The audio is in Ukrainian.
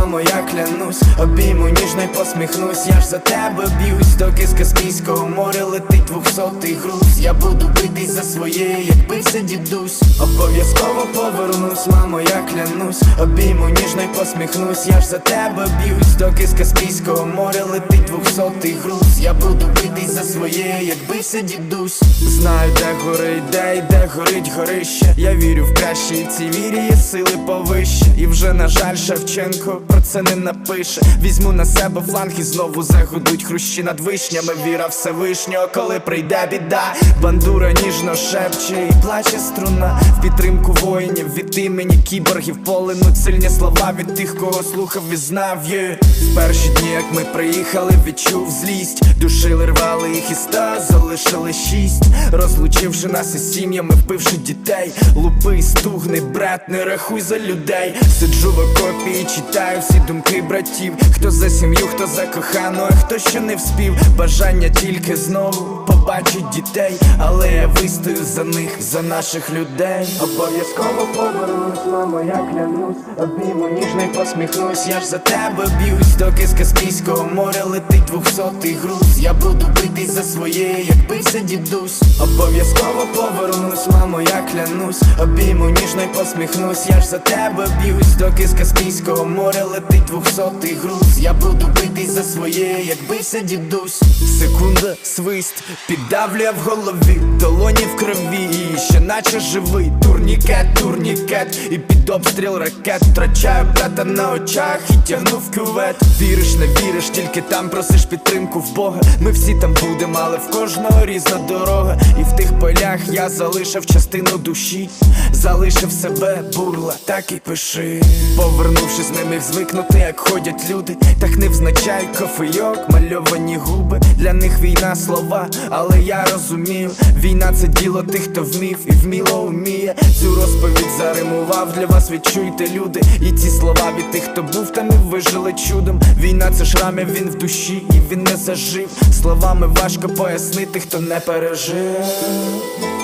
мамо, я клянусь, обійму ніжно й посміхнусь. Я ж за тебе б'юсь, доки з Каспійського моря летить 200-й груз. Я буду битись за своє, як бився дідусь. Обов'язково повернусь, мамо, я клянусь, обійму ніжно й посміхнусь. Я ж за тебе б'юсь, доки з Каспійського моря летить 200-й груз. Я буду битись за своє, як бився дідусь. Знаю, де горить, де горить горище. Я вірю в краще, і в цій вірі є сили повище. І вже, на жаль, Шевченко про це не напише. Візьму на себе фланг і знову загудуть хрущі над вишнями. Віра Всевишнього, коли прийде біда. Бандура ніжно шепче і плаче струна. В підтримку воїнів від імені кіборгів полинуть сильні слова від тих, кого слухав і знав. В перші дні, як ми приїхали, відчув злість. Душили, рвали їх із 100, залишили 6. Розлучивши нас із сім'ями, вбивши дітей. Лупи, стугни, брат, не рахуй за людей. Сиджу в окопі і читаю всі думки братів. Хто за сім'ю, хто за кохану, а хто ще не вспів. Бажання тільки знову побачить дітей, але я вистою за них, за наших людей. Обов'язково повернусь, мамо, я клянусь, обійму ніжно й посміхнусь. Я ж за тебе б'юсь, доки з Каспійського моря летить 200-й груз. Я буду битись за своє, як бився дідусь. Обов'язково повернусь, мамо, я клянусь, обійму ніжно й посміхнусь. Я ж за тебе б'юсь, доки з Каспійського моря летить 200-й груз. Я буду битись за своє, як бився дідусь. Секунда, свист, піддавлює в голові, долоні в крові, і ще наче живий. Турнікет, турнікет, і під обстріл ракет втрачаю брата на очах і тягну в кювет. Віриш, не віриш, тільки там просиш підтримку в Бога. Ми всі там будемо, але в кожного різна дорога. І в тих полях я залишив частину душі, залишив себе, бурла, так і пиши. Повернувшись, не міг звикнути, як ходять люди. Так невзначай кофейок, мальовані губи. Для них війна слова, але я розумію, війна це діло тих, хто вмів і вміло вміє. Цю розповідь заримував для вас, відчуйте, люди. І ці слова від тих, хто був там і вижили чудом. Війна це шрам, він в душі і він не зажив. Словами важко пояснити, хто не пережив.